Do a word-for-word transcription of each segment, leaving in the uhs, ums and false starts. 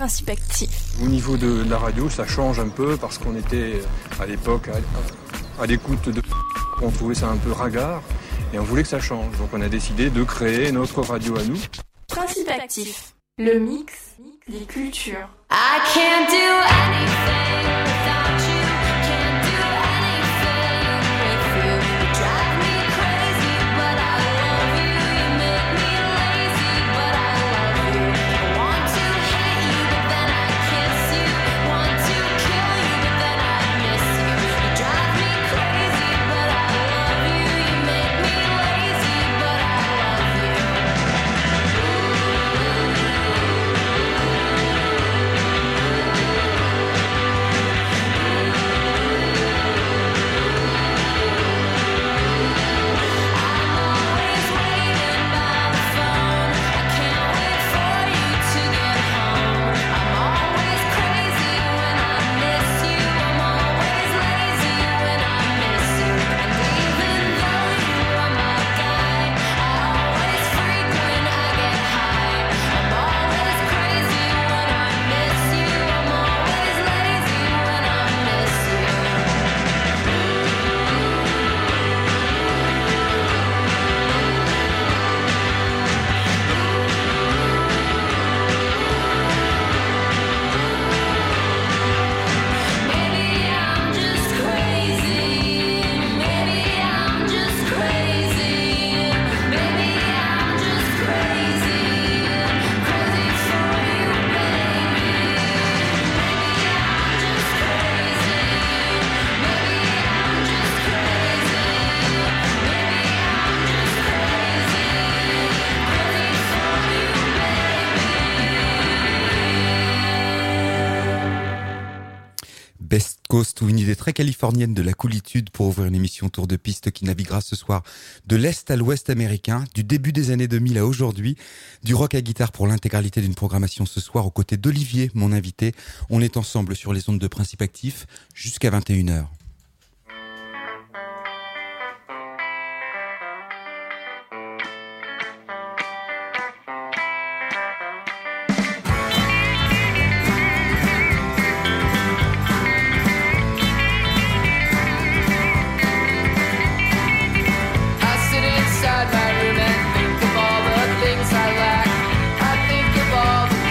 Principe actif. Au niveau de la radio, ça change un peu parce qu'on était à l'époque à, à l'écoute de... On trouvait ça un peu ringard et on voulait que ça change. Donc on a décidé de créer notre radio à nous. Principe actif. Le mix des cultures. I can't do anything without you. Can't do anything with you. You drive me crazy, but I love you. You make me lazy, but I love you. I want to hate you, but then I kiss you. Want to kill you, but then I miss you. You drive me crazy, but I love you. You make me lazy, but I love you. Best Coast, ou une idée très californienne de la coolitude pour ouvrir une émission tour de piste qui naviguera ce soir de l'Est à l'Ouest américain, du début des années deux mille à aujourd'hui, du rock à guitare pour l'intégralité d'une programmation ce soir aux côtés d'Olivier, mon invité. On est ensemble sur les ondes de Principe Actif jusqu'à vingt et une heures.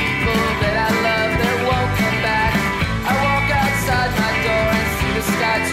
Got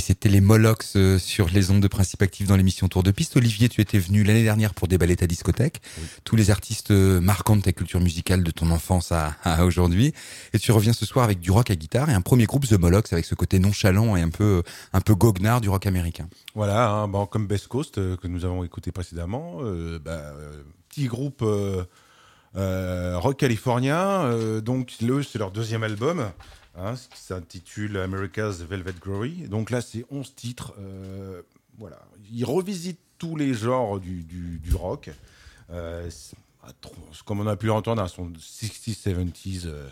c'était les Molochs euh, sur les ondes de Principe Actif dans l'émission Tour de Piste. Olivier, tu étais venu l'année dernière pour déballer ta discothèque. Oui. Tous les artistes euh, marquants de ta culture musicale de ton enfance à, à aujourd'hui. Et tu reviens ce soir avec du rock à guitare et un premier groupe, The Molochs, avec ce côté nonchalant et un peu, un peu goguenard du rock américain. Voilà, hein, bon, comme Best Coast euh, que nous avons écouté précédemment, euh, bah, euh, petit groupe euh, euh, rock californien. Euh, donc le, c'est leur deuxième album. Hein, qui s'intitule America's Velvet Glory. Donc là, c'est onze titres. Euh, voilà. Ils revisitent tous les genres du, du, du rock. Euh, comme on a pu l'entendre, hein, son sixties, seventies euh,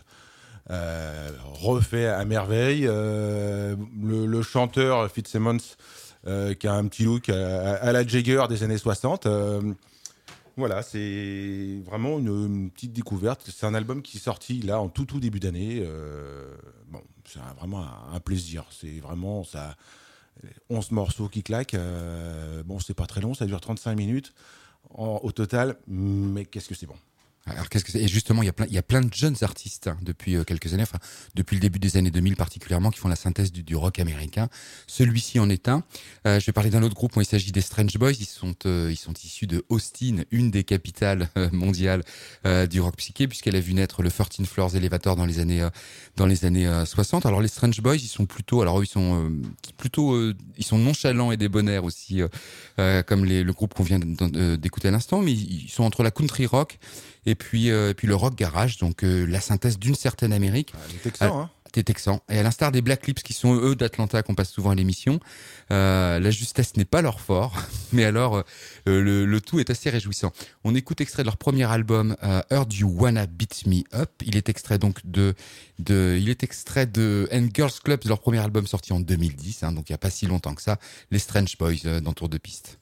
euh, refait à merveille. Euh, le, le chanteur Fitzsimmons, euh, qui a un petit look à, à la Jagger des années soixante. Euh, Voilà, c'est vraiment une, une petite découverte. C'est un album qui est sorti là en tout tout début d'année. Euh, bon, c'est un, vraiment un, un plaisir. C'est vraiment ça, onze morceaux qui claquent. Euh, bon, c'est pas très long, ça dure trente-cinq minutes en, au total, mais qu'est-ce que c'est bon. Alors qu'est-ce que c'est ? Et justement, il y a plein, il y a plein de jeunes artistes hein, depuis euh, quelques années, enfin depuis le début des années deux mille particulièrement, qui font la synthèse du, du rock américain. Celui-ci en est un. Euh, je vais parler d'un autre groupe. Moi, il s'agit des Strange Boys. Ils sont, euh, ils sont issus de Austin, une des capitales euh, mondiales euh, du rock psyché, puisqu'elle a vu naître le treize Floors Elevator dans les années, euh, dans les années euh, soixante. Alors les Strange Boys, ils sont plutôt, alors eux, ils sont euh, plutôt, euh, ils sont nonchalants et débonnaires aussi, euh, euh, comme les, le groupe qu'on vient d'écouter à l'instant, mais ils sont entre la country rock et puis euh, et puis le rock garage, donc euh, la synthèse d'une certaine Amérique. Ah, les Texans, hein. T'es texan. Et à l'instar des Black Lips, qui sont eux d'Atlanta, qu'on passe souvent à l'émission, euh, la justesse n'est pas leur fort, mais alors euh, le, le tout est assez réjouissant. On écoute extrait de leur premier album, euh, Heard You Wanna Beat Me Up. Il est extrait donc de, de, il est extrait de And Girls Club, leur premier album sorti en deux mille dix, hein, donc il y a pas si longtemps que ça. Les Strange Boys euh, dans Tour de Piste.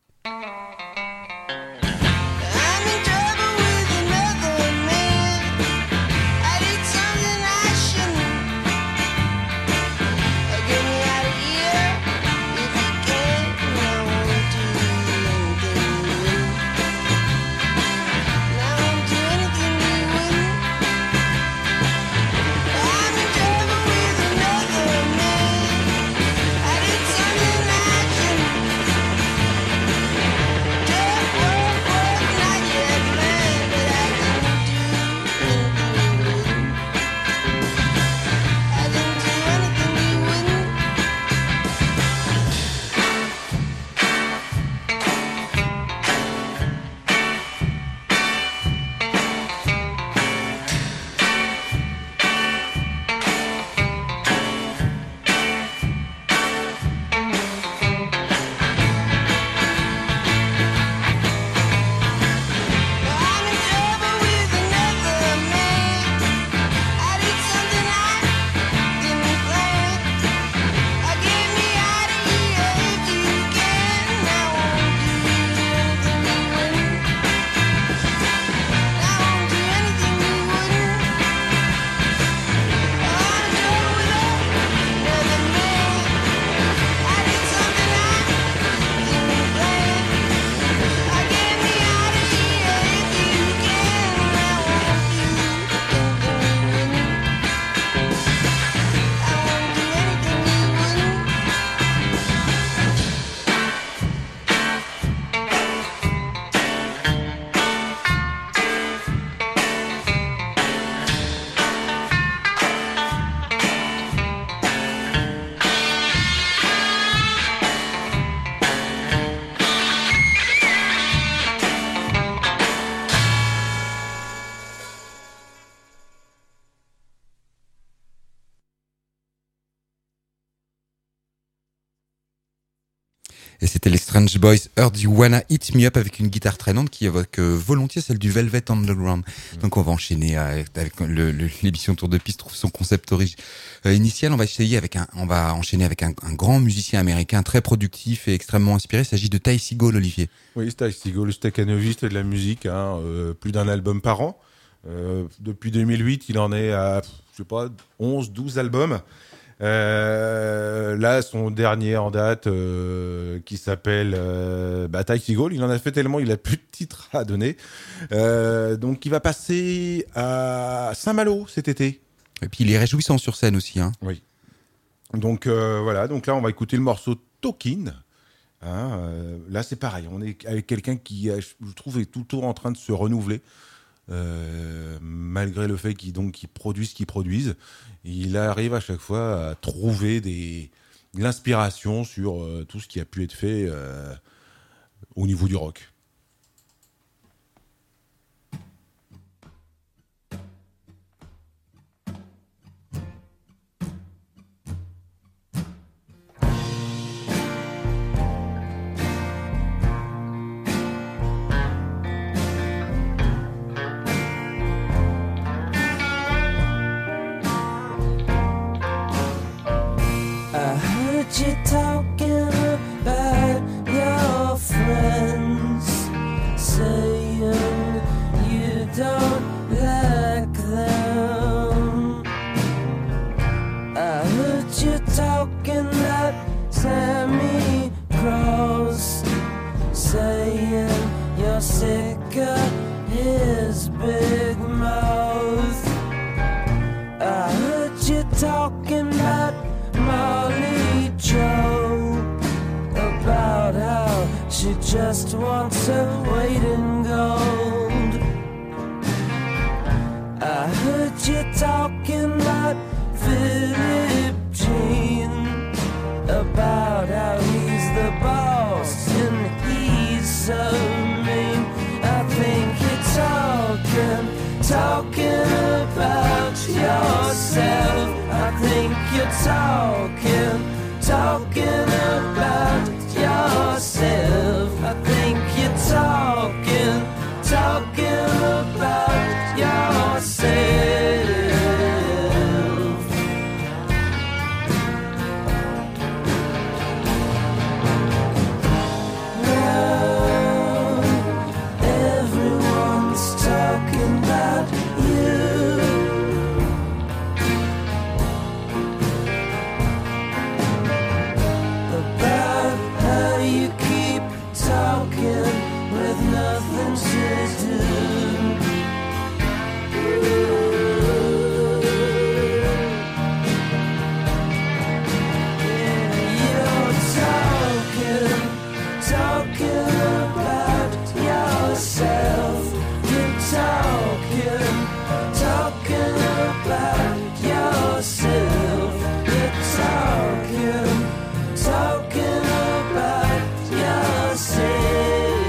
Et c'était les Strange Boys, Heard You Wanna Hit Me Up, avec une guitare traînante qui évoque euh, volontiers celle du Velvet Underground. Mmh. Donc on va enchaîner avec, avec le, le, l'émission Tour de Piste trouve son concept origi- euh, initial. On va essayer avec un, on va enchaîner avec un, un grand musicien américain très productif et extrêmement inspiré. Il s'agit de Ty Segall, Olivier. Oui, Ty Segall, le staccanoviste de la musique, hein, euh, plus d'un album par an. Euh, depuis deux mille huit, il en est à, je sais pas, onze, douze albums. Euh, là, son dernier en date, euh, qui s'appelle euh, bah, Ty Segall, il en a fait tellement, il a plus de titres à donner. Euh, donc, il va passer à Saint-Malo cet été. Et puis, il est réjouissant sur scène aussi. Hein. Oui. Donc euh, voilà, donc là on va écouter le morceau Talking. Hein, euh, là c'est pareil, on est avec quelqu'un qui, euh, je trouve, est tout le temps en train de se renouveler. Euh, malgré le fait qu'il donc qu'il produise ce qu'il produise, il arrive à chaque fois à trouver des, de l'inspiration sur euh, tout ce qui a pu être fait euh, au niveau du rock. I heard you talking about your friends, saying you don't like them. I heard you talking about Sammy Cross, saying you're sick of his big mouth. I heard you talking about Molly Joe, about how she just wants her weight in gold. I heard you talking about Philip Jean, about how he's the boss and he's so mean. I think you're talking, talking about yourself. I think you're talking, talking about yourself. I think you're talking, talking about yourself. Now everyone's talking about you. About how you keep talking with nothing to do. You're talking, talking about yourself. You're talking, talking about yourself. You're talking, talking about yourself.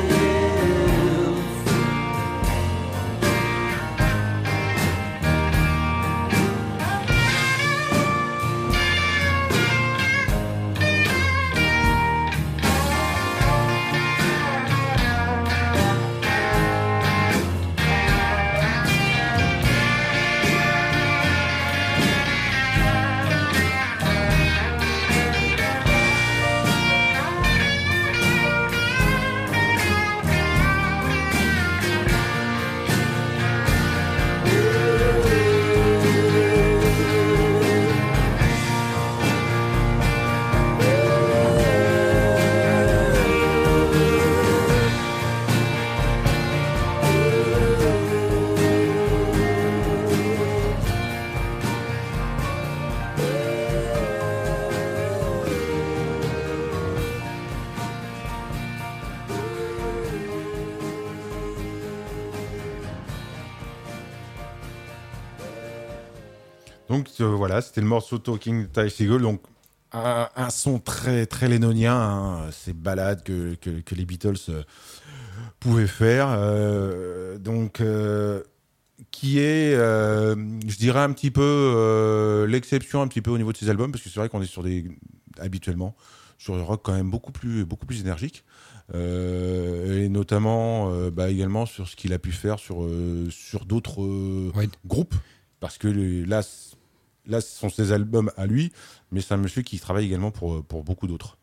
Donc euh, voilà, c'était le morceau Talking de Ty Segall. Donc un, un son très très lénonien, hein, ces ballades que, que, que les Beatles euh, pouvaient faire. Euh, donc euh, qui est, euh, je dirais un petit peu euh, l'exception un petit peu au niveau de ces albums, parce que c'est vrai qu'on est sur des habituellement sur le rock quand même beaucoup plus beaucoup plus énergique. Euh, et notamment euh, bah, également sur ce qu'il a pu faire sur euh, sur d'autres euh, Ouais. groupes, parce que le- là c- là ce sont ses albums à lui, mais c'est un monsieur qui travaille également pour pour beaucoup d'autres.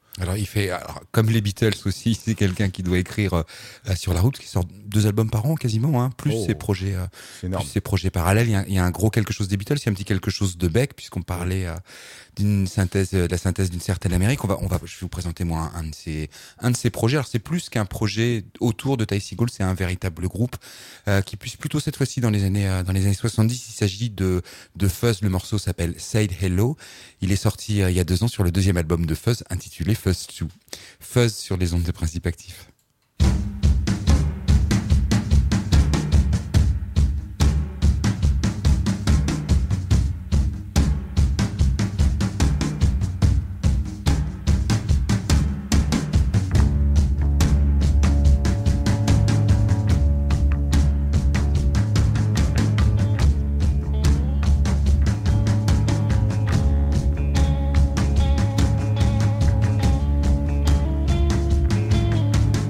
Alors il fait, alors, comme les Beatles aussi, c'est quelqu'un qui doit écrire euh, sur la route, qui sort deux albums par an quasiment, hein, plus Oh, ses projets, euh, C'est énorme. plus ses projets parallèles. Il y, a, il y a un gros quelque chose des Beatles, il y a un petit quelque chose de Beck, puisqu'on parlait euh, d'une synthèse, euh, de la synthèse d'une certaine Amérique. On va, on va, je vais vous présenter moi un, un de ces, un de ces projets. Alors c'est plus qu'un projet autour de Ty Segall, c'est un véritable groupe euh, qui puisse plutôt cette fois-ci dans les années, euh, dans les années soixante-dix. Il s'agit de, de Fuzz. Le morceau s'appelle Said Hello. Il est sorti euh, il y a deux ans sur le deuxième album de Fuzz, intitulé Fuzz deux. Fuzz sur les ondes de Principe Actif. Said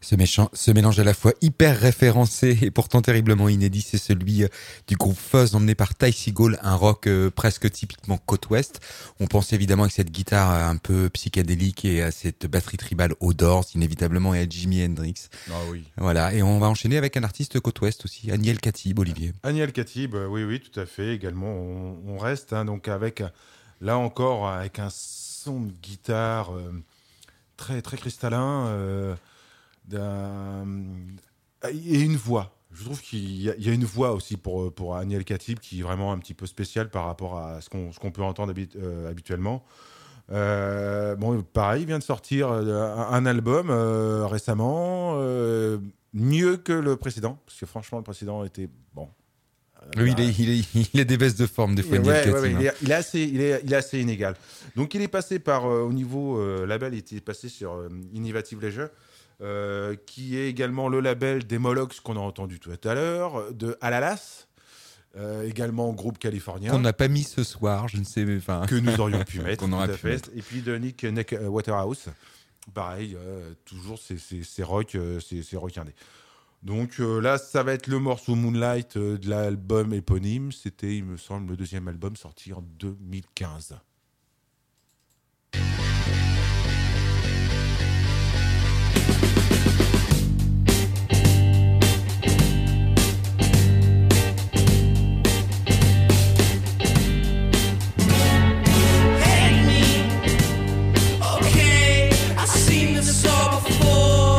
Ce, méchant, ce mélange à la fois hyper référencé et pourtant terriblement inédit, c'est celui euh, du groupe Fuzz emmené par Ty Segall, un rock euh, presque typiquement côte ouest. On pense évidemment avec cette guitare euh, un peu psychédélique et à cette batterie tribale aux Doors, inévitablement, et à Jimi Hendrix. Ah oui. Voilà, et on va enchaîner avec un artiste côte ouest aussi, Aniel Khatib, Olivier. Aniel Khatib, euh, oui, oui, tout à fait. Également, on, on reste hein, donc avec, euh, là encore, avec un son de guitare euh, très, très cristallin euh, d'un- et une voix. Je trouve qu'il y a, il y a une voix aussi pour, pour Aniel Khatib qui est vraiment un petit peu spéciale par rapport à ce qu'on, ce qu'on peut entendre habit- euh, habituellement. Euh, bon, pareil, il vient de sortir euh, un, un album euh, récemment, euh, mieux que le précédent, parce que franchement, le précédent était bon. Oui, il est, il est, il est des baisses de forme, des fois, Ouais, Aniel ouais, Khatib. ouais, il, hein. est, il est assez, il est, il est assez inégal. Donc, il est passé par, euh, au niveau euh, label, il était passé sur euh, Innovative Leisure, euh, qui est également le label d'Emolox qu'on a entendu tout à l'heure, de Alalas, euh, également groupe californien. Qu'on n'a pas mis ce soir, je ne sais, enfin. Que nous aurions pu mettre, Qu'on aurait tout à pu fait. mettre. Et puis de Nick, Nick euh, Waterhouse, pareil, euh, toujours c'est, c'est, c'est rock, euh, c'est, c'est rock indé. Donc euh, là, ça va être le morceau Moonlight euh, de l'album éponyme. C'était, il me semble, le deuxième album sorti en deux mille quinze. Okay, I've seen this all before.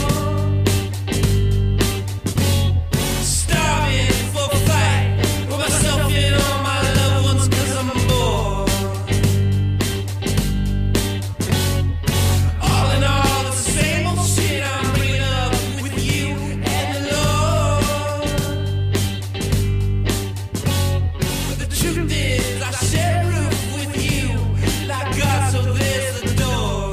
Starving for a fight with myself and all my loved ones 'cause I'm bored. All in all, it's the same old shit I'm bringing up with you and the Lord. But the truth is, I share a roof with you, like God, so there's a door.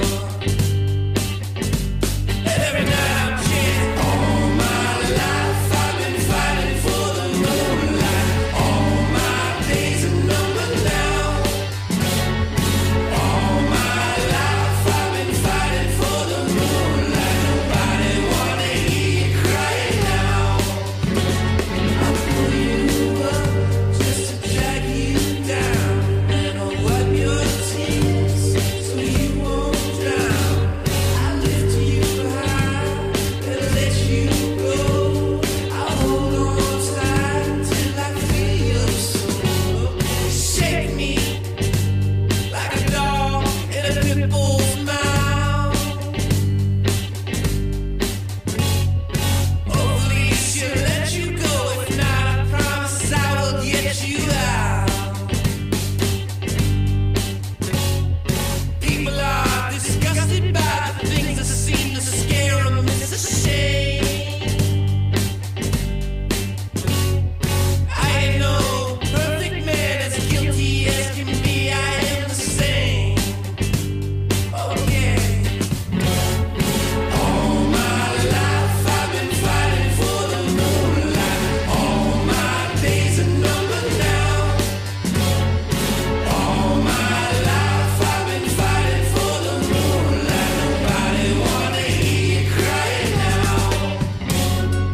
And every night I'm chanting, all my life I've been fighting for the moonlight. All my days are numbered now. All my life I've been fighting for the moonlight. Nobody wanna hear you crying now. I'll pull you up just to drag you down, and I'll wipe your tears so you won't drown. I lift you high and let you go. I'll hold on tight till I feel your soul. Shake me like a dog in a pit bull's mouth. Hopefully she'll let you go. If not, I promise I will get you out. People are disgusted by the things that seem to scare them. It's a shame. I ain't no perfect man, as guilty as can be. I am the same. Okay. All my life I've been fighting for the moonlight. All my days are numbered now. All my life I've been fighting for the moonlight. Nobody wanna hear you crying now.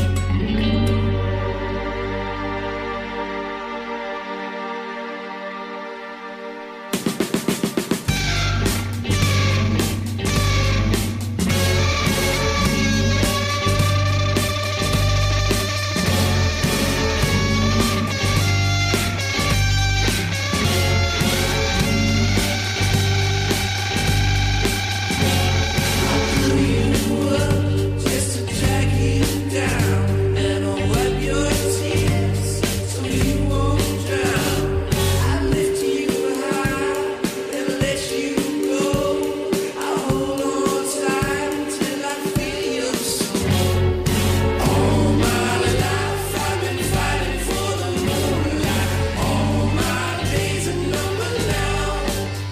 Just to drag you down, and I'll wipe your tears so you won't drown. I lift you high and let you go. I'll hold on tight till I feel your soul. All my life I've been fighting for the moonlight. All my days are numbered now.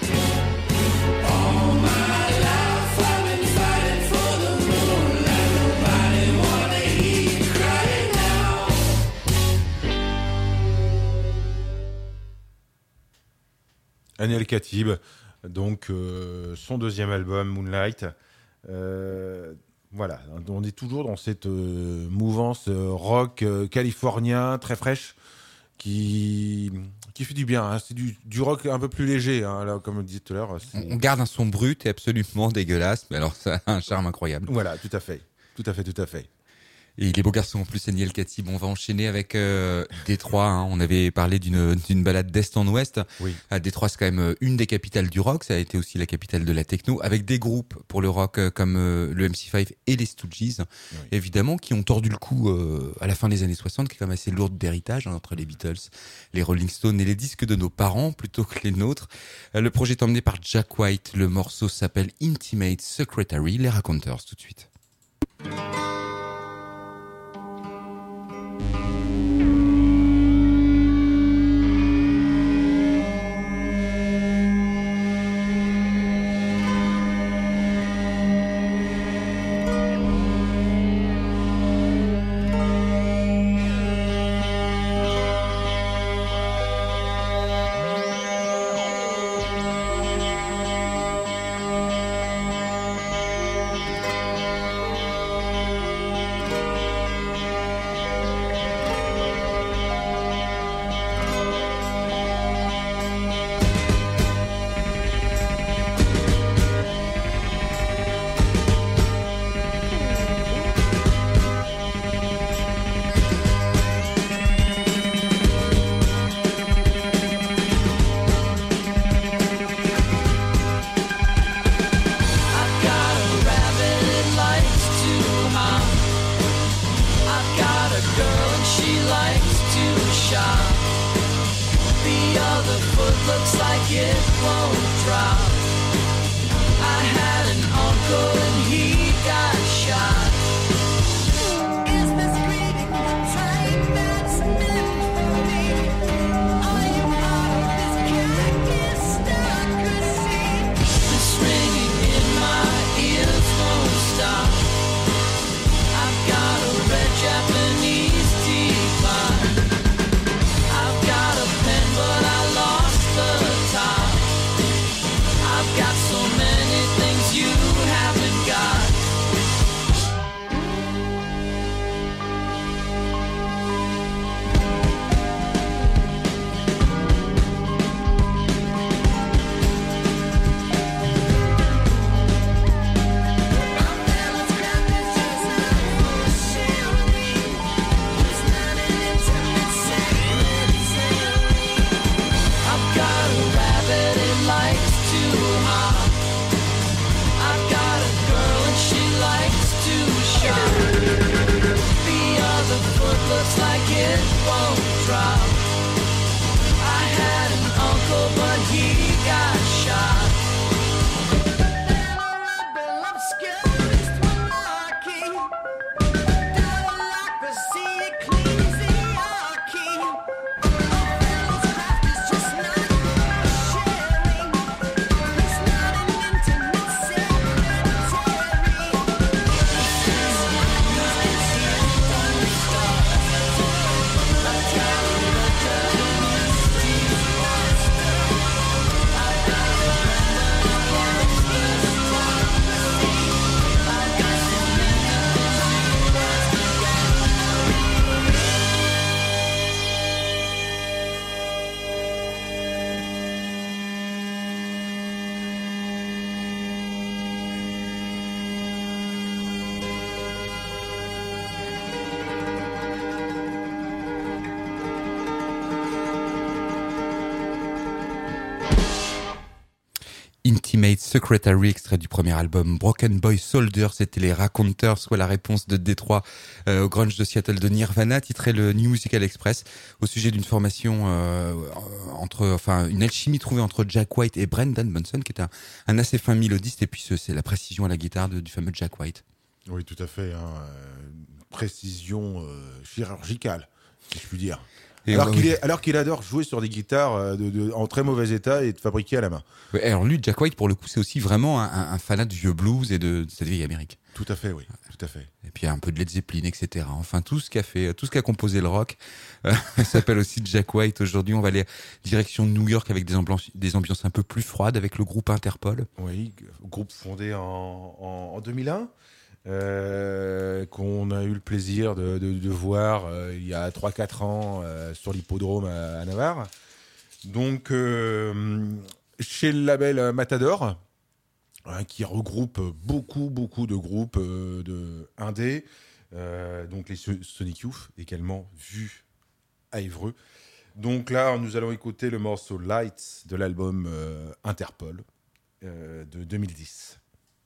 All my life I've been fighting for the moonlight. Nobody wanna hear you crying now. Aniel Khatib, donc euh, son deuxième album Moonlight. Euh, Voilà, on est toujours dans cette euh, mouvance euh, rock euh, californien très fraîche qui qui fait du bien. Hein. C'est du, du rock un peu plus léger, hein, là, comme on disait tout à l'heure. c'est- On on garde un son brut et absolument dégueulasse, mais alors ça a un charme incroyable. Voilà, tout à fait, tout à fait, tout à fait. Et il est beau garçon en plus, Eniel Katib. On va enchaîner avec euh, Détroit. Hein. On avait parlé d'une d'une balade d'est en ouest. Oui. À Détroit, c'est quand même une des capitales du rock. Ça a été aussi la capitale de la techno, avec des groupes pour le rock euh, comme euh, le M C cinq et les Stooges, Oui. évidemment, qui ont tordu le cou euh, à la fin des années soixante, qui est quand même assez lourde d'héritage hein, entre les Beatles, les Rolling Stones et les disques de nos parents plutôt que les nôtres. Euh, le projet est emmené par Jack White. Le morceau s'appelle Intimate Secretary. Les Raconteurs, tout de suite. I've got a rabbit that likes to hop. I've got a girl and she likes to shop. The other foot looks like it won't drop. I had an uncle and he got shot. Is this greeting the train that's meant for me? Are you part of this aristocracy? This ringing in my ears won't stop. I've got a red Japanese teapot. I've got a pen, but I lost the top. I've got so many things you haven't got. I've got a rabbit that likes to hop. I've got a girl and she likes to shop. The other foot looks like it won't drop. I had an uncle but he got shot. Intimate Secretary, extrait du premier album Broken Boy Soldier, c'était les Raconteurs, soit la réponse de Détroit euh, au grunge de Seattle de Nirvana, titré le New Musical Express, au sujet d'une formation euh, entre, enfin, une alchimie trouvée entre Jack White et Brendan Bunson, qui est un, un assez fin mélodiste, et puis ce, c'est la précision à la guitare de, du fameux Jack White. Oui, tout à fait. Hein. euh, Précision euh, chirurgicale, si je puis dire. Et Alors ouais, qu'il oui. est, alors qu'il adore jouer sur des guitares euh, de, de- en très mauvais état et de fabriquer à la main. Ouais, alors lui, Jack White, pour le coup, c'est aussi vraiment un, un, un fanat du vieux blues et de, de cette vieille Amérique. Tout à fait, oui. Tout à fait. Et puis un peu de Led Zeppelin, et cetera. Enfin, tout ce qu'a fait, tout ce qu'a composé le rock, euh, s'appelle aussi Jack White. Aujourd'hui, on va aller direction de New York avec des ambiances, des ambiances un peu plus froides avec le groupe Interpol. Oui, groupe fondé en, en, en deux mille un. euh, qu'on a eu le plaisir de, de, de voir euh, il y a trois quatre ans euh, sur l'hippodrome à, à Navarre. Donc, euh, chez le label Matador, hein, qui regroupe beaucoup, beaucoup de groupes euh, de indé, euh, donc les So- Sonic Youth, également vus à Évreux. Donc là, nous allons écouter le morceau Lights de l'album euh, Interpol euh, de deux mille dix.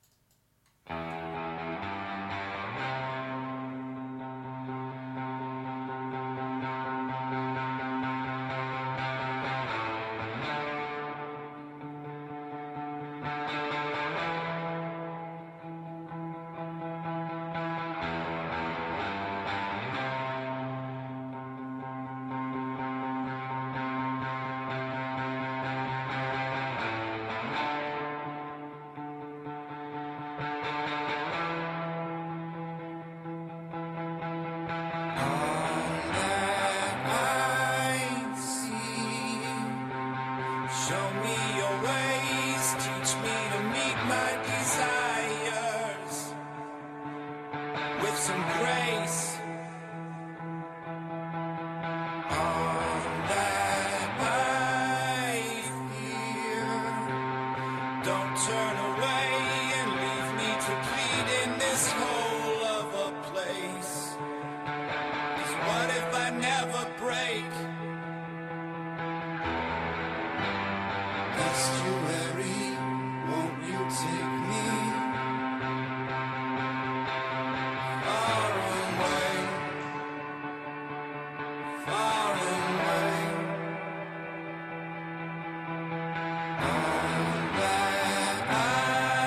Show me your ways, teach me to meet my desires with some grace. All that I fear, don't turn away and leave me to plead in this hole of a place. 'Cause what if I never break? Estuary, won't you take me far away, far away? All that I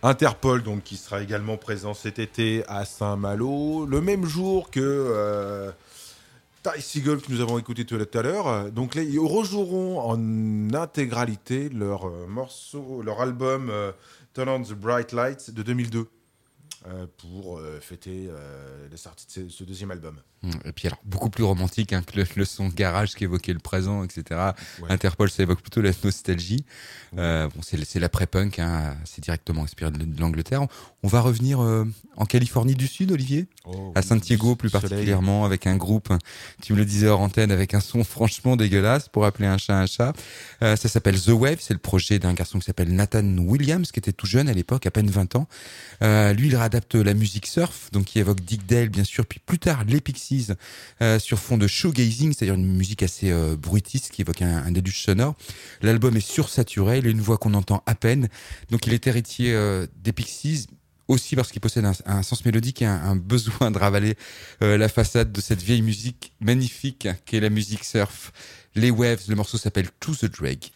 Interpol, donc, qui sera également présent cet été à Saint-Malo, le même jour que euh, Ty Segall, que nous avons écouté tout à l'heure. Donc là, ils rejoueront en intégralité leur euh, morceau, leur album euh, Turn on the Bright Lights de deux mille deux. Euh, pour euh, fêter euh, la sortie de ce, ce deuxième album. Et puis alors, beaucoup plus romantique hein, que le, le son garage qui évoquait le présent, et cetera. Ouais. Interpol, ça évoque plutôt la nostalgie. Euh, bon, c'est, c'est l'après-punk, hein, c'est directement inspiré de, de l'Angleterre. On va revenir euh, en Californie du Sud, Olivier, Oh, à oui, Santiago plus soleil. particulièrement, avec un groupe, tu me le disais hors antenne, avec un son franchement dégueulasse, pour appeler un chat un chat. Euh, ça s'appelle The Wave, c'est le projet d'un garçon qui s'appelle Nathan Williams, qui était tout jeune à l'époque, à peine vingt ans. Euh, lui, il réadapte la musique surf, donc qui évoque Dick Dale, bien sûr, puis plus tard les Pixies, euh, sur fond de shoegazing, c'est-à-dire une musique assez euh, bruitiste qui évoque un, un déluge sonore. L'album est sursaturé, il a une voix qu'on entend à peine, donc il est héritier euh, des Pixies, aussi parce qu'il possède un, un sens mélodique et un, un besoin de ravaler euh, la façade de cette vieille musique magnifique qu'est la musique surf. Les Waves, le morceau s'appelle To the Drag.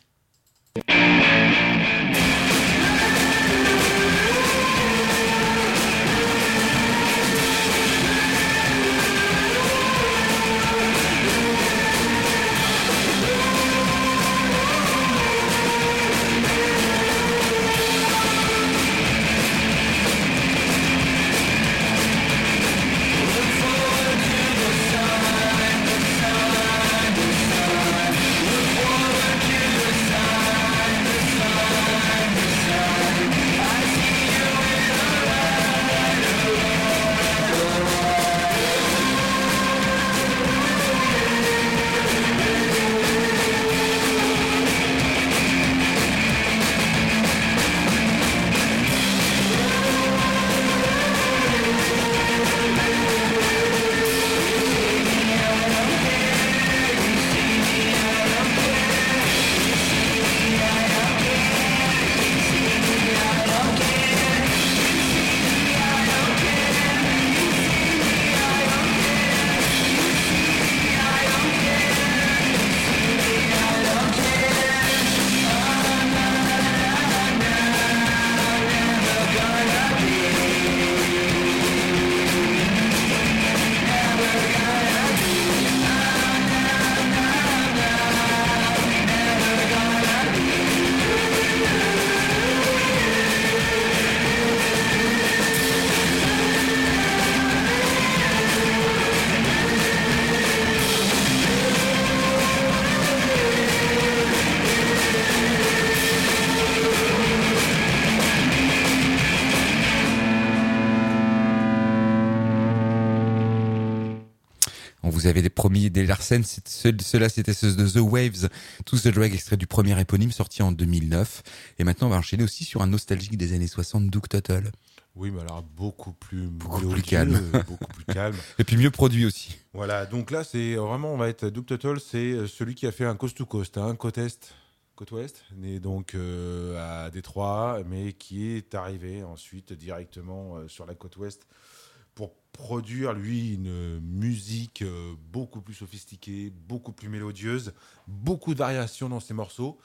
On vous avait des promis des Larsen, c'est- ce- cela c'était ce de The Waves, To the Drag, extrait du premier éponyme sorti en deux mille neuf. Et maintenant on va enchaîner aussi sur un nostalgique des années soixante, Doug Tuttle. Oui, mais alors beaucoup plus Beaucoup mélodieux, plus calme. euh, beaucoup plus calme. Et puis mieux produit aussi. Voilà, donc là, c'est vraiment, on va être Doug Tuttle, c'est celui qui a fait un coast to coast, hein, côte est, côte ouest, né donc euh, à Détroit, mais qui est arrivé ensuite directement euh, sur la côte ouest pour produire, lui, une musique euh, beaucoup plus sophistiquée, beaucoup plus mélodieuse, beaucoup de variations dans ses morceaux.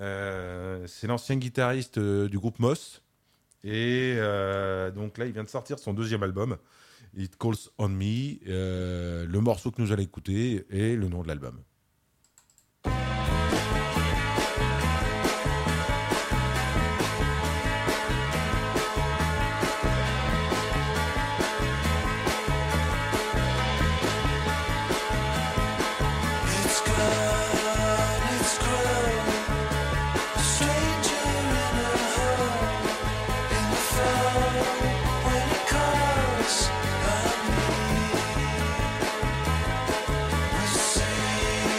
Euh, c'est l'ancien guitariste euh, du groupe Moss. Et euh, donc là, il vient de sortir son deuxième album, It Calls on Me. Euh, le morceau que nous allons écouter est le nom de l'album. It's gone, it's grown, a stranger in a home, in the fall, when it calls on me. We say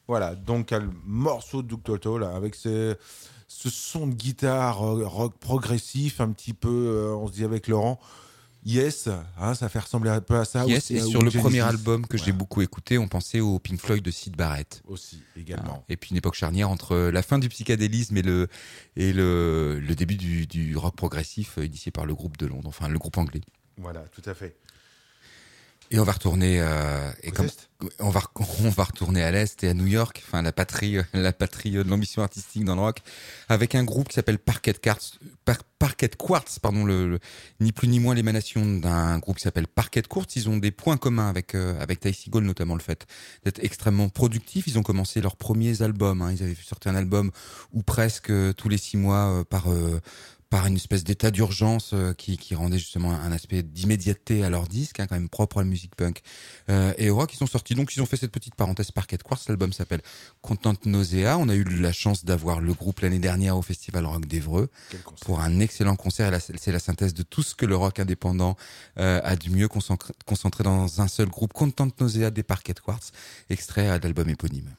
Voilà, donc un morceau de Doug Toto là, avec ce, ce son de guitare euh, rock progressif, un petit peu, euh, on se dit avec Laurent, Yes, hein, ça fait ressembler un peu à ça. Yes, aussi, et à sur le Genesis. premier album que j'ai Voilà. beaucoup écouté, on pensait au Pink Floyd de Syd Barrett. Aussi, également. Et puis une époque charnière entre la fin du psychédélisme et le, et le, le début du, du rock progressif euh, initié par le groupe de Londres, enfin le groupe anglais. Voilà, tout à fait. Et on va retourner euh, et Aux comme Est. on va on va retourner à l'est et à New York, enfin la patrie euh, la patrie de l'ambition artistique dans le rock, avec un groupe qui s'appelle Parquet Quartz, Par- Parquet Quartz, pardon, le, le- ni plus ni moins l'émanation d'un groupe qui s'appelle Parquet Quartz. Ils ont des points communs avec euh, avec Ty Segall, notamment le fait d'être extrêmement productifs. Ils ont commencé leurs premiers albums, hein. Ils avaient sorti un album où presque euh, tous les six mois euh, par euh, par une espèce d'état d'urgence euh, qui, qui rendait justement un aspect d'immédiateté à leur disque, hein, quand même propre à la musique punk euh, et au rock. Ils sont sortis, donc ils ont fait cette petite parenthèse Parquet Quartz. L'album s'appelle Content Nausea. On a eu la chance d'avoir le groupe l'année dernière au Festival Rock d'Évreux Quel concert. pour un excellent concert. Et là, c'est la synthèse de tout ce que le rock indépendant euh, a du mieux concentré, concentré dans un seul groupe. Content Nausea des Parquet Quartz, extrait à l'album éponyme.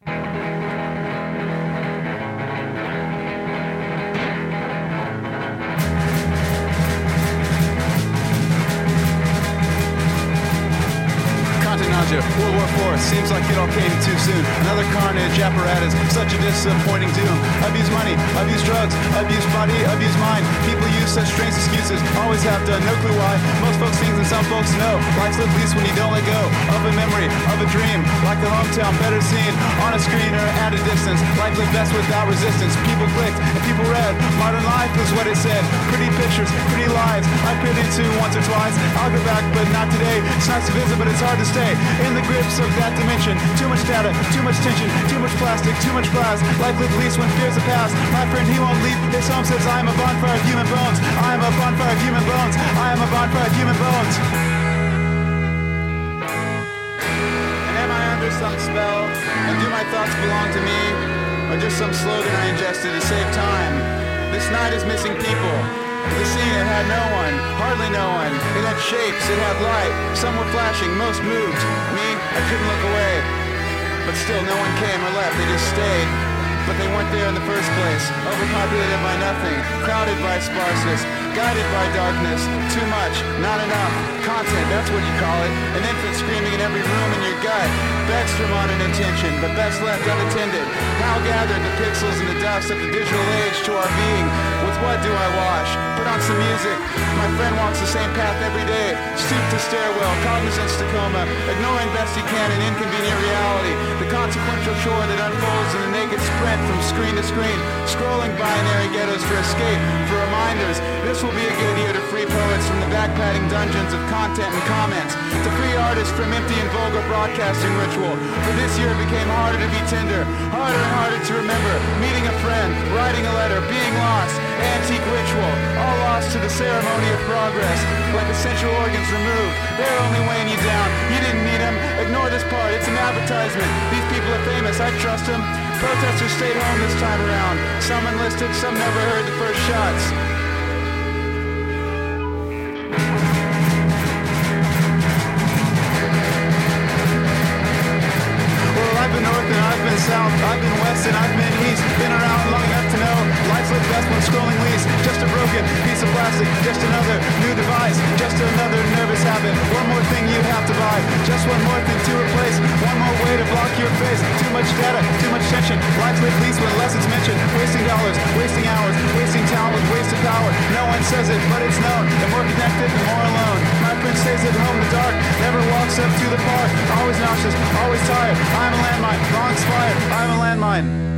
Content nausea, World War Four, seems like it all came too soon. Another carnage apparatus, such a disappointing doom. Abuse money, abuse drugs, abuse body, abuse mind. People use such strange excuses, always have done, no clue why. Most folks think and some folks know. Life's lived least when you don't let go of a memory, of a dream. Like the hometown, better seen on a screen or at a distance. Life lived best without resistance. People clicked and people read. Modern life is what it said. Pretty pictures, pretty lives. I peered into once or twice. I'll go back, but not today. It's nice to visit, but it's hard to stay in the grips of that dimension. Too much data, too much tension, too much plastic, too much glass. Life lived least when fears are past. My friend, he won't leave. His home says I am a bonfire of human bones. I am a bonfire of human bones. I am a bonfire of human bones. And am I under some spell? And do my thoughts belong to me? Or just some slogan I ingested to save time? This night is missing people. The scene, it had no one, hardly no one. It had shapes, it had light. Some were flashing, most moved. Me, I couldn't look away. But still, no one came or left, they just stayed. But they weren't there in the first place. Overpopulated by nothing, crowded by sparseness, guided by darkness. Too much, not enough. Content, that's what you call it. An infant screaming in every room in your gut. Begs for modern intention, but best left unattended. How gathered the pixels and the dust of the digital age to our being? With what do I wash? Put on some music. My friend walks the same path every day. Stoop to stairwell, cognizance to coma. Ignoring best he can an inconvenient reality. The consequential chore that unfolds in the naked sprint from screen to screen. Scrolling binary ghettos for escape, for reminders. This will be a good year to free poets from the backpatting dungeons of content and comments. To free artists from empty and vulgar broadcasting ritual. For this year it became harder to be tender. Harder and harder to remember. Meeting a friend, writing a letter, being lost. Antique ritual, all lost to the ceremony of progress. Like essential organs removed, they're only weighing you down. You didn't need them, ignore this part, it's an advertisement. These people are famous, I trust them. Protesters stayed home this time around. Some enlisted, some never heard the first shots. Well, I've been north and I've been south, I've been west and I've been east. Been around long enough to know life's lived best when scrolling least. Just a broken piece of plastic, just another new device, just another nervous habit. One more thing you have to buy, just one more thing to replace. One more way to block your face. Too much data, too much tension. Life's lived least when less is mentioned. Wasting dollars, wasting hours, wasting talent with wasted power. No one says it, but it's known. The more connected, the more alone. My friend stays at home in the dark, never walks up to the park. Always nauseous, always tired. I'm a landmine, wrong expired. I'm a landmine.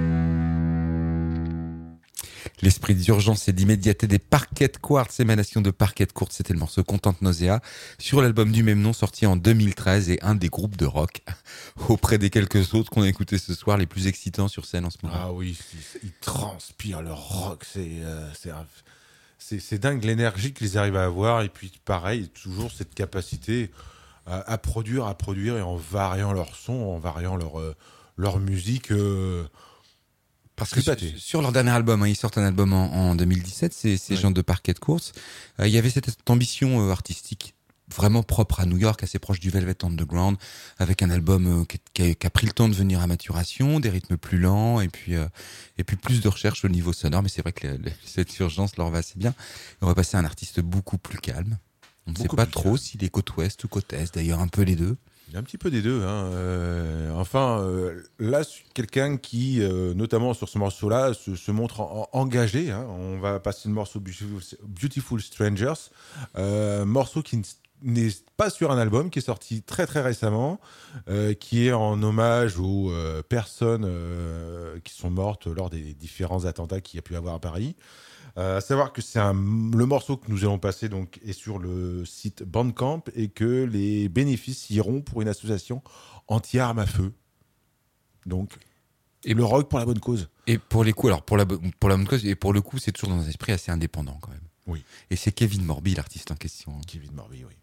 L'esprit d'urgence et d'immédiateté des Parquet Quartz, émanation de Parquet Quartz, c'était le morceau Content Nausea sur l'album du même nom sorti en deux mille treize et un des groupes de rock auprès des quelques autres qu'on a écoutés ce soir les plus excitants sur scène en ce moment. Ah oui, ils, ils transpirent le rock, c'est euh, c'est un- c'est c'est dingue l'énergie qu'ils arrivent à avoir et puis pareil, toujours cette capacité à, à produire, à produire et en variant leur son, en variant leur euh, leur musique. euh, Parce que sur, Épaté. sur leur dernier album, hein, ils sortent un album en, en deux mille dix-sept, ces, ces Ouais. gens de Parquet Quartz, euh, il y avait cette, cette ambition euh, artistique vraiment propre à New York, assez proche du Velvet Underground, avec un album euh, qui, qui, a, qui a pris le temps de venir à maturation, des rythmes plus lents et puis euh, et puis plus de recherche au niveau sonore. Mais c'est vrai que le, le, cette urgence leur va assez bien. On va passer à un artiste beaucoup plus calme. On ne sait pas trop calme. S'il est côte ouest ou côte est, d'ailleurs un peu les deux. Il y a un petit peu des deux. Hein. Euh, enfin, euh, là, quelqu'un qui, euh, notamment sur ce morceau-là, se, se montre en, en, engagé. Hein. On va passer le morceau Beautiful, Beautiful Strangers, euh, morceau qui n'est pas sur un album, qui est sorti très très récemment, euh, qui est en hommage aux euh, personnes euh, qui sont mortes lors des différents attentats qu'il y a pu avoir à Paris. Euh, à savoir que c'est un, le morceau que nous allons passer donc est sur le site Bandcamp et que les bénéfices iront pour une association anti-armes à feu. Donc, et le rock pour la bonne cause. Et pour les coups, alors pour la pour la bonne cause et pour le coup, c'est toujours dans un esprit assez indépendant quand même. Oui. Et c'est Kevin Morby, l'artiste en question. Kevin Morby, oui.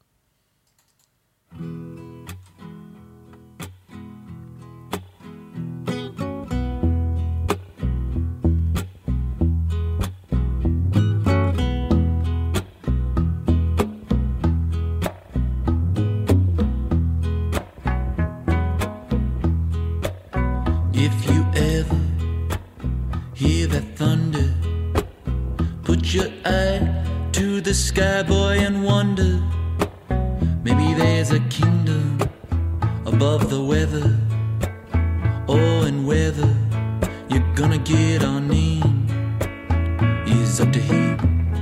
If you ever hear that thunder, put your eye to the sky, boy, and wonder. Maybe there's a kingdom above the weather. Oh, and whether you're gonna get on in is up to him.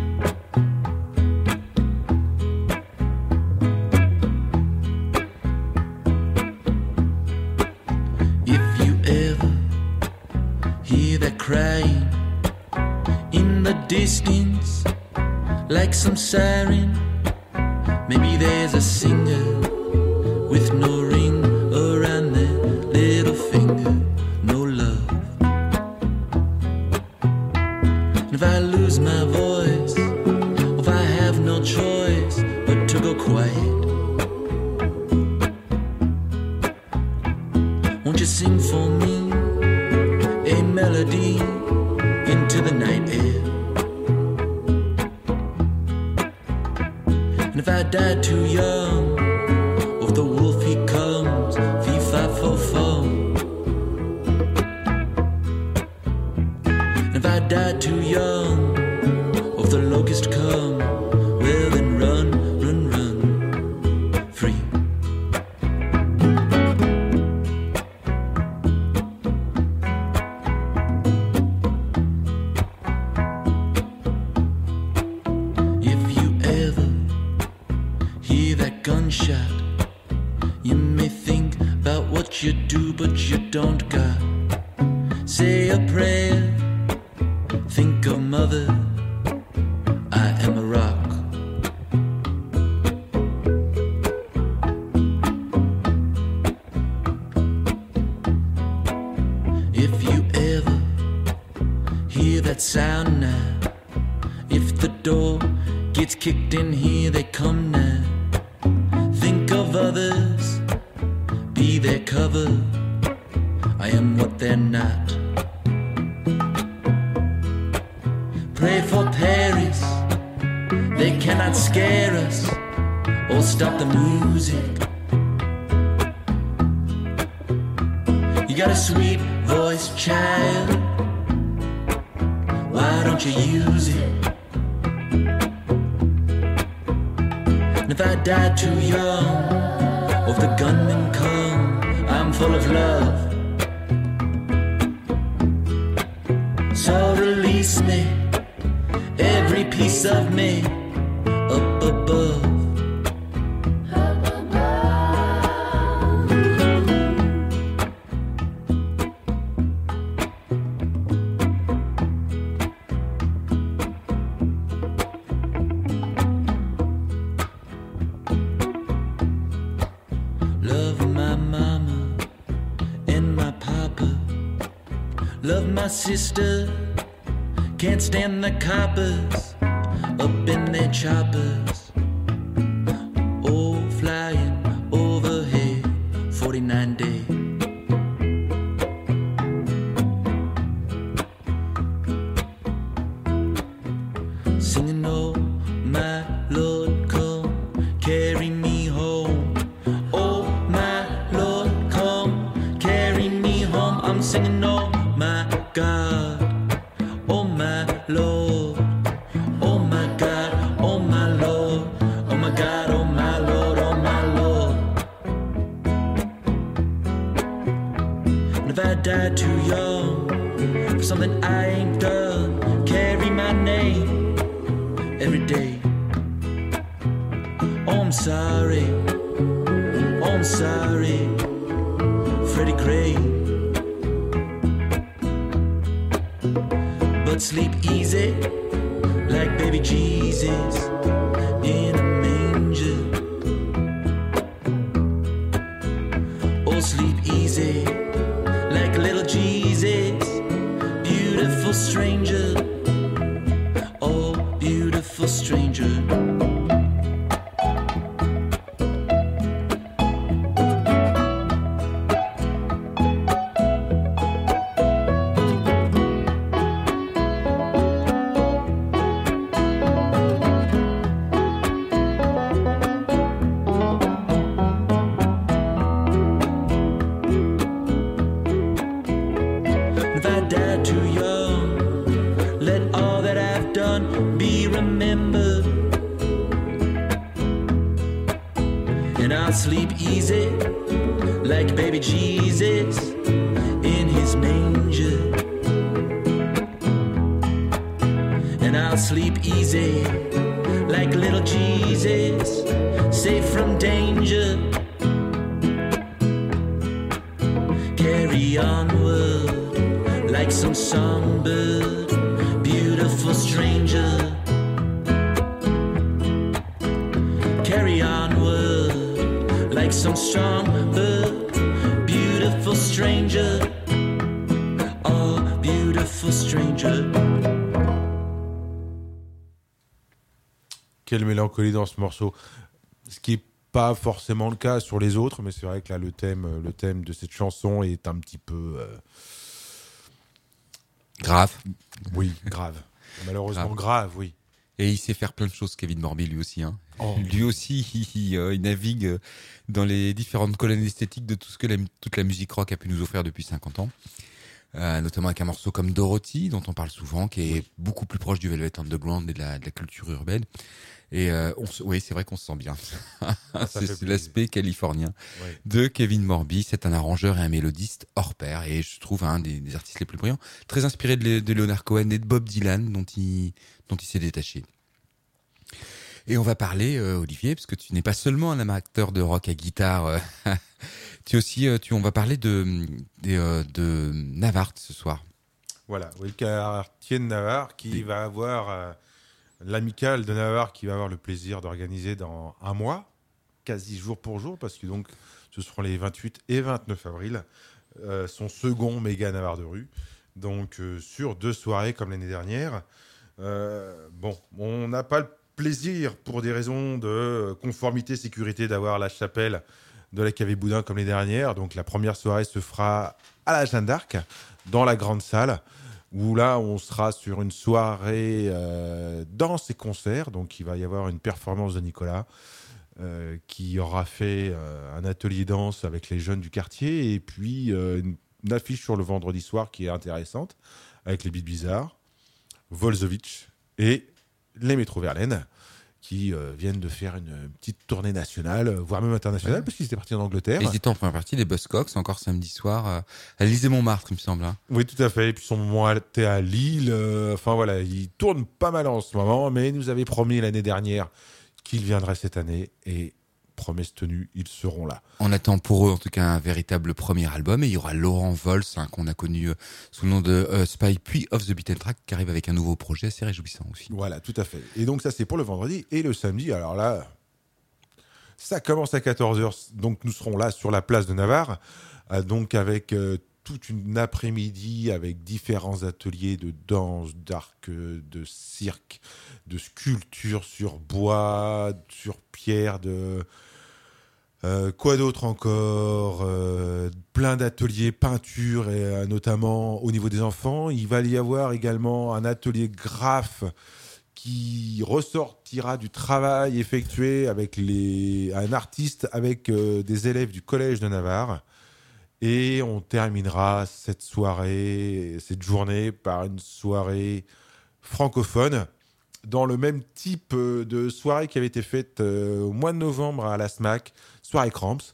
If you ever hear that crying in the distance, like some siren, maybe there's a singer with no ring around their little finger, no love. And if I lose my voice, or if I have no choice but to go quiet, won't you sing for me a melody into the night air? And if I die too young, or if the wolf he comes, fee fi fo fum. And if I die too young, or if the locust come, well then run, run, run, free. If you ever hear that gunshot, you may think about what you do, but you don't got. Say a prayer, think of mother, I am a rock. If you ever hear that sound now, if the door gets kicked in, here they come now. Think of others, be their cover. I am what they're not. Pray for Paris, they cannot scare us or stop the music. You got a sweet voice, child, why don't you use it? And if I die too young, or if the gunmen come, I'm full of love. So release me, every piece of me, up above. Love my mama and my papa. Love my sister, can't stand the coppers up in their choppers. Oh, flying overhead, forty-nine day. Singing, oh, my Lord, come carry me if I died too young for something I ain't done, carry my name every day. Oh, I'm sorry, oh, I'm sorry, Freddie Gray. But sleep easy, like baby Jesus in a manger. Oh, sleep easy, like little Jesus, beautiful stranger. Oh, beautiful stranger. If I died too young, let all that I've done be remembered. And I'll sleep easy, like baby Jesus in his manger. And I'll sleep easy, like little Jesus, safe from danger. Carry onward, like some songbird, beautiful stranger. Carry onward, like some strong bird, beautiful stranger. Oh, beautiful stranger. Quelle mélancolie dans ce morceau. Ce qui est pas forcément le cas sur les autres, mais c'est vrai que là, le thème, le thème de cette chanson est un petit peu... euh, Grave. Oui, grave. Malheureusement grave. grave, oui. Et il sait faire plein de choses, Kevin Morby, lui aussi. Hein. Oh. Lui aussi, il, il, euh, il navigue dans les différentes colonnes esthétiques de tout ce que la, toute la musique rock a pu nous offrir depuis cinquante ans. Euh, notamment avec un morceau comme Dorothy, dont on parle souvent, qui est oui. beaucoup plus proche du Velvet Underground et de la, de la culture urbaine. Et euh, on se, oui, c'est vrai qu'on se sent bien. c'est c'est l'aspect californien ouais. de Kevin Morby. C'est un arrangeur et un mélodiste hors pair, et je trouve un des, des artistes les plus brillants, très inspiré de, de Leonard Cohen et de Bob Dylan, dont il, dont il s'est détaché. Et on va parler, euh, Olivier, parce que tu n'es pas seulement un amateur de rock à guitare. Euh, tu aussi, euh, tu, on va parler de de, euh, de Navarre ce soir. Voilà, oui, le quartier de Navarre qui Des... va avoir euh, l'amicale de Navarre qui va avoir le plaisir d'organiser dans un mois, quasi jour pour jour, parce que donc ce seront les vingt-huit et vingt-neuf avril, euh, son second méga Navarre de rue, donc euh, sur deux soirées comme l'année dernière. Euh, bon, on n'a pas le plaisir, pour des raisons de conformité, sécurité, d'avoir la chapelle de la Cave Boudin comme les dernières. Donc la première soirée se fera à la Jeanne d'Arc, dans la grande salle, où là on sera sur une soirée euh, danse et concert. Donc il va y avoir une performance de Nicolas euh, qui aura fait euh, un atelier danse avec les jeunes du quartier, et puis euh, une, une affiche sur le vendredi soir qui est intéressante avec les Beats Bizarres, Volzovich et les Métro Verlaine, qui euh, viennent de faire une petite tournée nationale, voire même internationale, ouais. parce qu'ils étaient partis en Angleterre. Et ils étaient en première partie des Buzzcocks, encore samedi soir, euh, à l'Élysée-Montmartre, il me semble. Hein. Oui, tout à fait. Et puis, ils sont montés à Lille. Euh, enfin, voilà, ils tournent pas mal en ce moment, mais ils nous avaient promis l'année dernière qu'ils viendraient cette année, et promesse tenue, ils seront là. On attend pour eux, en tout cas, un véritable premier album, et il y aura Laurent Vols, hein, qu'on a connu euh, sous le nom de euh, Spy, puis Off the Beaten Track, qui arrive avec un nouveau projet assez réjouissant aussi. Voilà, tout à fait. Et donc ça, c'est pour le vendredi. Et le samedi, alors là, ça commence à quatorze heures, donc nous serons là sur la place de Navarre, euh, donc avec euh, toute une après-midi, avec différents ateliers de danse, d'arc, de cirque, de sculpture sur bois, sur pierre, de... Euh, quoi d'autre encore, euh, plein d'ateliers peinture, et euh, notamment au niveau des enfants. Il va y avoir également un atelier graphe qui ressortira du travail effectué avec les, un artiste avec euh, des élèves du collège de Navarre. Et on terminera cette soirée, cette journée, par une soirée francophone, dans le même type de soirée qui avait été faite euh, au mois de novembre à la SMAC, soirée Cramps,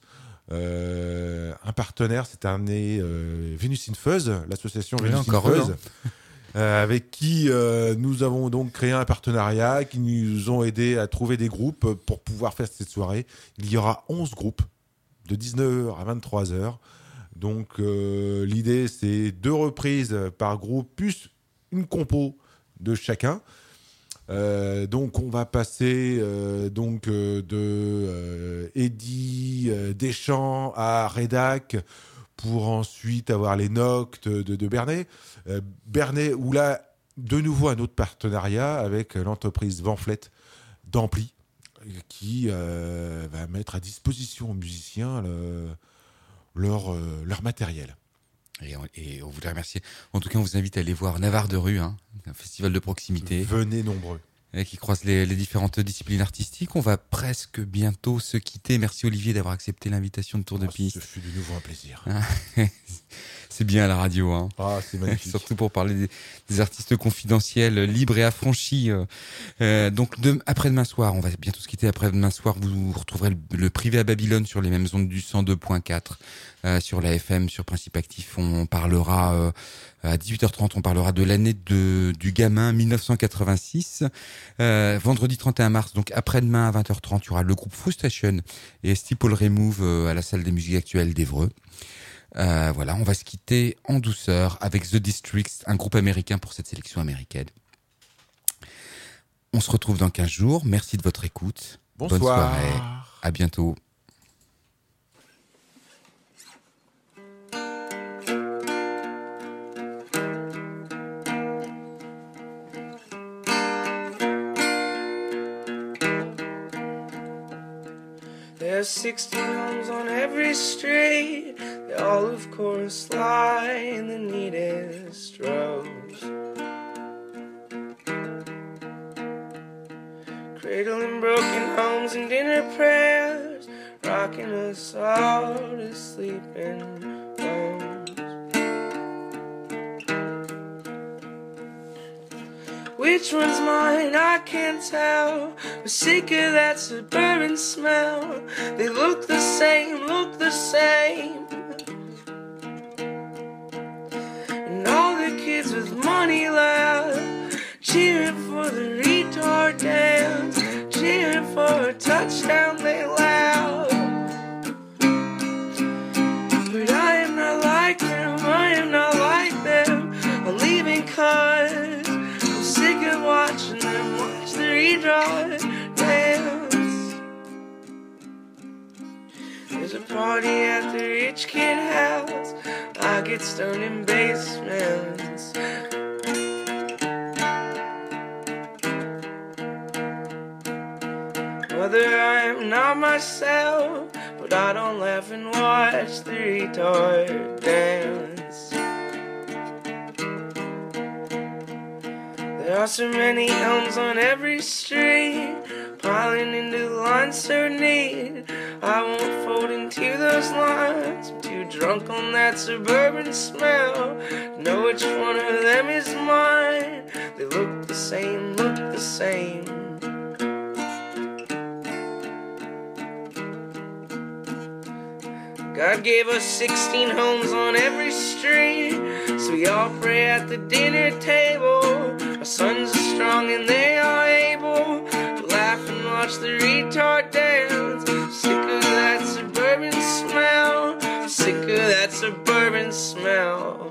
Euh, un partenaire, c'est un né euh, Venus in Fuzz, l'association Oui, Venus in encore eux, Fuzz, euh, avec qui euh, nous avons donc créé un partenariat, qui nous ont aidé à trouver des groupes pour pouvoir faire cette soirée. Il y aura onze groupes de dix-neuf heures à vingt-trois heures. Donc euh, l'idée, c'est deux reprises par groupe, plus une compo de chacun. Euh, donc on va passer euh, donc euh, de euh, Eddie euh, Deschamps à Redac pour ensuite avoir les Noctes de, de Bernay. Euh, Bernay, où là, de nouveau un autre partenariat avec l'entreprise Vanflet d'Ampli, qui euh, va mettre à disposition aux musiciens le, leur, euh, leur matériel. Et on, et on voudrait remercier. En tout cas, on vous invite à aller voir Navarre de rue, hein, un festival de proximité. Venez nombreux. Et qui croise les, les différentes disciplines artistiques. On va presque bientôt se quitter. Merci Olivier d'avoir accepté l'invitation de Tour de Oh, Piste. Ce fut de nouveau un plaisir. C'est bien à la radio, hein. Ah, c'est magnifique. Surtout pour parler des, des artistes confidentiels, libres et affranchis. Euh, donc de, après-demain soir, on va bientôt se quitter. Après-demain soir, vous retrouverez le, le Privé à Babylone sur les mêmes ondes du cent deux point quatre, euh, sur la F M, sur Principe Actif. On parlera euh, à dix-huit heures trente, on parlera de l'année de, du gamin dix-neuf cent quatre-vingt-six. Euh, vendredi trente et un mars, donc après-demain à vingt heures trente, il y aura le groupe Frustration et Steeple Remove euh, à la salle des musiques actuelles d'Évreux. Euh, voilà, on va se quitter en douceur avec The Districts, un groupe américain pour cette sélection américaine. On se retrouve dans quinze jours. Merci de votre écoute. Bonsoir. Bonne soirée. À bientôt. There's sixteen homes on every street. They all, of course, lie in the neatest rows. Cradling broken homes and dinner prayers, rocking us all to sleep in bones. Which one's mine, I can't tell. We're sick of that suburban smell. They look the same, look the same. And all the kids with money left, cheering for the retard dance, cheering for a touchdown they laugh. But I am not like them, I am not like them. I'm leaving cause sick of watching them watch the redraw dance. There's a party at the rich kid house. I get stoned in basements. Mother, I am not myself, but I don't laugh and watch the retard dance. There are so many elms on every street, piling into lines so neat. I won't fold into those lines. I'm too drunk on that suburban smell to know which one of them is mine. They look the same, look the same. God gave us sixteen homes on every street, so we all pray at the dinner table. Our sons are strong and they are able to laugh and watch the retard dance. Sick of that suburban smell, sick of that suburban smell.